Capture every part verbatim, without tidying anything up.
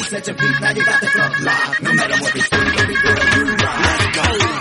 set your beat, now you got the club locked. No matter what they say, baby girl, you rock. Let it go.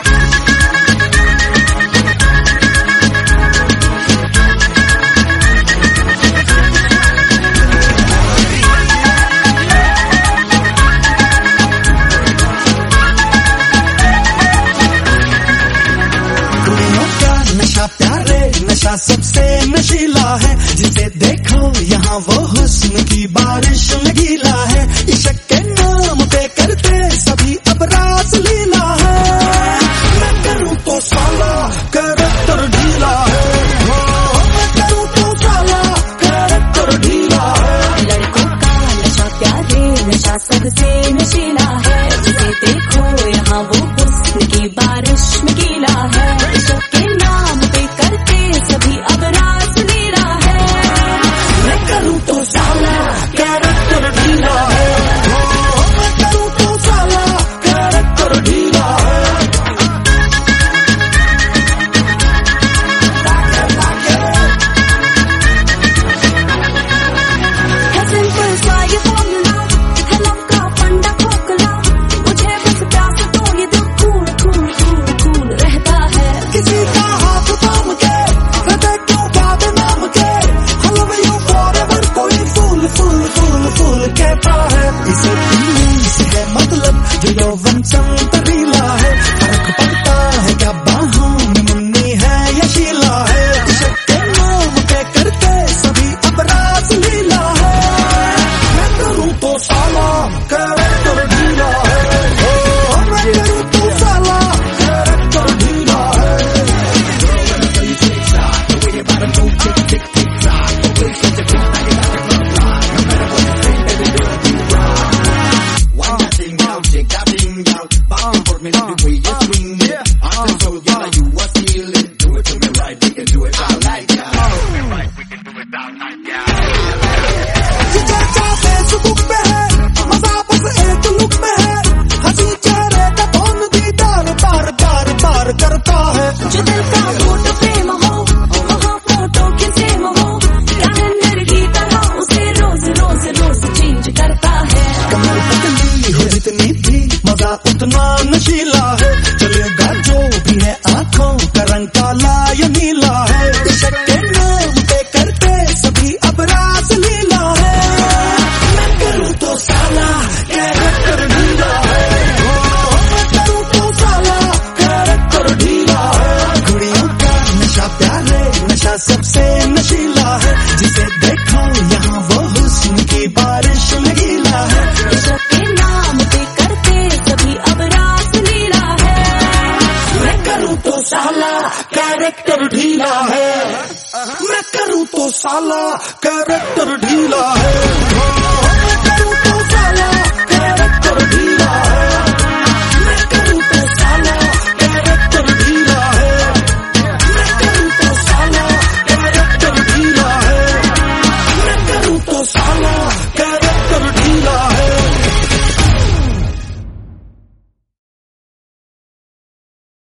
नशा सबसे नशीला है, जिसे देखो यहाँ वो हुस्न की बारिश में गीला है। इश्क के नाम पे करते सभी अब रास लीला है। मैं करूँ तो साला कैरेक्टर ढीला है, मैं करूँ तो साला कैरेक्टर ढीला है। लड़कों का नशा प्यारे नशा सबसे नशीला है, जिसे देखो यहाँ वो हुस्न की बारिश में गीला है। इश्क के नाम पे करते सभी अब रास लीला है। मैं करूँ तो साला कैरेक्टर ढीला है, मैं करूँ तो साला कैरेक्टर ढीला है। है सिंपल सा ये फॉर्मूला, है लव का फंडा खोखला। मुझे बस प्यास तो ये दिल कूल कूल कूल कूल रहता है। किसी का हाथ थाम के हृदय क्यों बात नाम के, हलव यू फॉरएवर कोई फूल फूल फूल फूल कहता है। इसे पीने से है मतलब जो यौवन संतरीला है, फर्क पड़ता है क्या बाहों में मुन्नी है या शीला है। इश्क के नाम पे करते सभी अब रास लीला है। मैं करूँ तो साला कैरेक्टर ढीला है, मैं करूँ तो साला कैरेक्टर ढीला है। ये चर्चा फेसबुक पे है, मजा बस एक लुक में है। हंसी चेहरे का कौन दीदार बार बार बार करता है। जो दिल का फोटो फ्रेम हो वहाँ फोटो की सेम हो, कैलेंडर की तरह उसे रोज रोज रोज चेंज करता है। कमर पतली हो जितनी भी मजा उतना नशीला है। चलेगा जो भी है आंखों का रंग काला या नीला है। इश्क के नाम पे करते सभी अब रास लीला है। मैं करूँ तो साला कैरेक्टर ढीला है, मैं करूँ तो साला कैरेक्टर ढीला है। कुड़ियों का नशा प्यारे नशा सबसे नशीला है, जिसे देखो यहाँ वो हुस्न की बारिश में गीला है। इश्क के नाम पे करते सभी अब रास लीला है। मैं करूँ तो साला कैरेक्टर ढीला है, मैं करूँ तो साला कैरेक्टर ढीला है।